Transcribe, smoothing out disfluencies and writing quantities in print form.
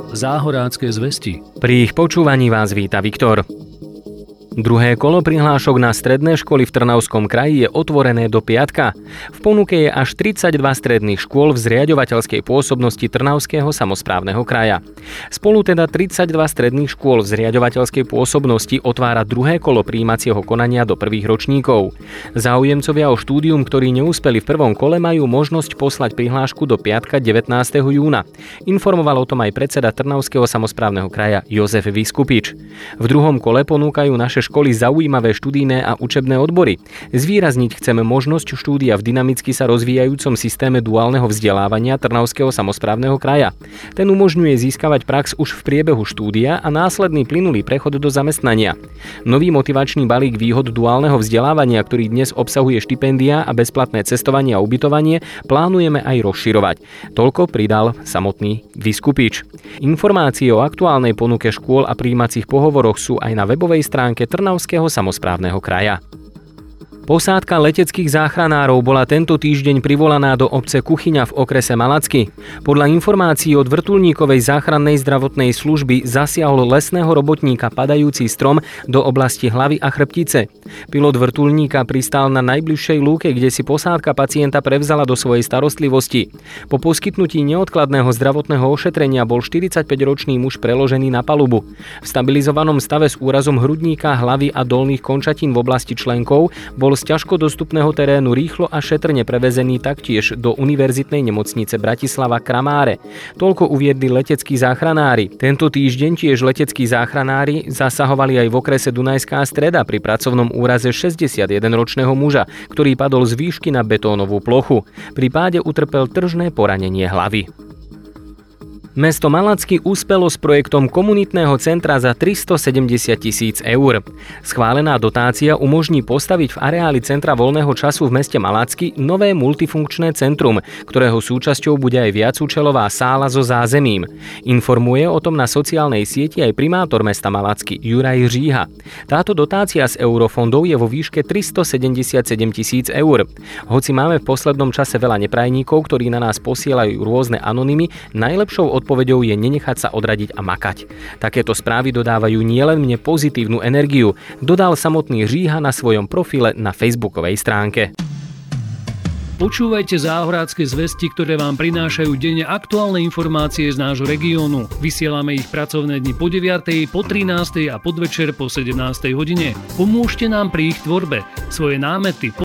Záhorácké zvesti. Pri ich počúvaní vás víta Viktor. Druhé kolo prihlášok na stredné školy v Trnavskom kraji je otvorené do piatka. V ponuke je až 32 stredných škôl v zriaďovateľskej pôsobnosti Trnavského samosprávneho kraja. Spolu teda 32 stredných škôl v zriaďovateľskej pôsobnosti otvára druhé kolo prijímacieho konania do prvých ročníkov. Záujemcovia o štúdium, ktorí neúspeli v prvom kole, majú možnosť poslať prihlášku do piatka 19. júna. Informoval o tom aj predseda Trnavského samosprávneho kraja Jozef Vyskupič. V druhom kole ponúkajú naše školy zaujímavé študijné a učebné odbory. Zvýrazniť chceme možnosť štúdia v dynamicky sa rozvíjajúcom systéme duálneho vzdelávania Trnavského samosprávneho kraja. Ten umožňuje získavať prax už v priebehu štúdia a následný plynulý prechod do zamestnania. Nový motivačný balík výhod duálneho vzdelávania, ktorý dnes obsahuje štipendia a bezplatné cestovanie a ubytovanie, plánujeme aj rozširovať. Toľko pridal samotný Vyskupič. Informácie o aktuálnej ponuke škôl a prijímacích pohovoroch sú aj na webovej stránke Trnavského samosprávneho kraja. Posádka leteckých záchranárov bola tento týždeň privolaná do obce Kuchyňa v okrese Malacky. Podľa informácií od vrtuľníkovej záchrannej zdravotnej služby zasiahol lesného robotníka padajúci strom do oblasti hlavy a chrbtice. Pilot vrtuľníka pristál na najbližšej lúke, kde si posádka pacienta prevzala do svojej starostlivosti. Po poskytnutí neodkladného zdravotného ošetrenia bol 45-ročný muž preložený na palubu. V stabilizovanom stave s úrazom hrudníka, hlavy a dolných končatín v oblasti členkov bol z ťažko dostupného terénu rýchlo a šetrne prevezený taktiež do univerzitnej nemocnice Bratislava Kramáre. Toľko uviedli leteckí záchranári. Tento týždeň tiež leteckí záchranári zasahovali aj v okrese Dunajská Streda pri pracovnom úraze 61-ročného muža, ktorý padol z výšky na betónovú plochu. Pri páde utrpel tržné poranenie hlavy. Mesto Malacky uspelo s projektom komunitného centra za 370 000 eur. Schválená dotácia umožní postaviť v areáli centra voľného času v meste Malacky nové multifunkčné centrum, ktorého súčasťou bude aj viacúčelová sála so zázemím. Informuje o tom na sociálnej sieti aj primátor mesta Malacky Juraj Říha. Táto dotácia z eurofondov je vo výške 377 000 eur. Hoci máme v poslednom čase veľa neprajníkov, ktorí na nás posielajú rôzne anonymy, najlepšou odpoveďou je nenechať sa odradiť a makať. Takéto správy dodávajú nielen mne pozitívnu energiu, dodal samotný Říha na svojom profile na facebookovej stránke. Počúvajte Záhorácké zvesti, ktoré vám prinášajú denne aktuálne informácie z nášho regiónu. Vysielame ich pracovné dni po 9., po 13. a podvečer po 17. hodine. Pomôžte nám pri ich tvorbe. Svoje námety